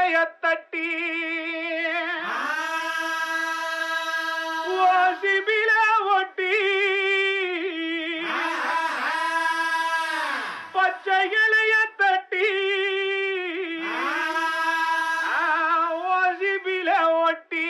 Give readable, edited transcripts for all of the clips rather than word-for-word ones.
இலைய தட்டி ஓசிபில ஒட்டி பச்சை இலைய தட்டி ஓசிபில ஒட்டி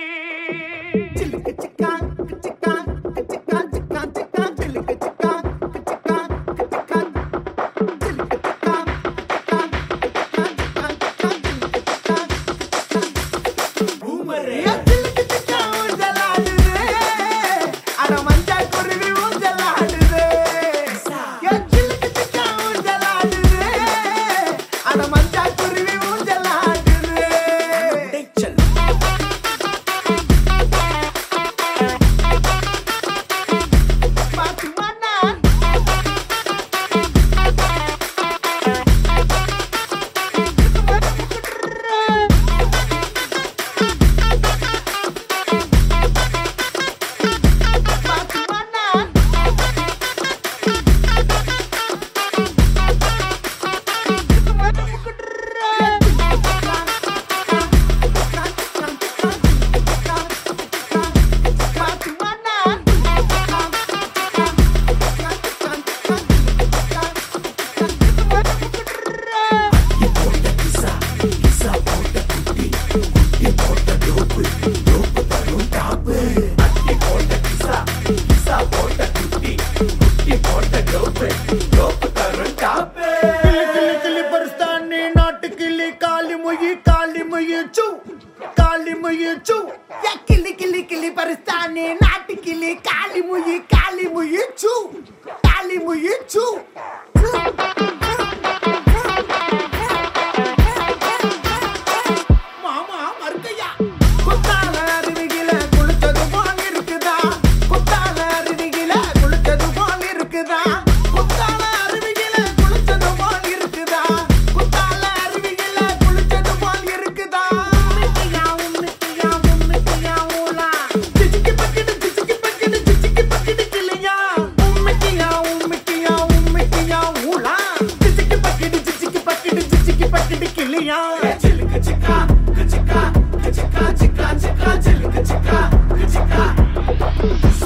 Paristani, natikili, kali muyi chu, kali muyi chu. Mama, markaya. Kuttala rivigila, kulchadu bang irukkuda. Kuttala rivigila, kulchadu bang irukkuda. Kuttala rivigila, kulchadu bang irukkuda. Kuttala rivigila, kulchadu bang irukkuda. Chika,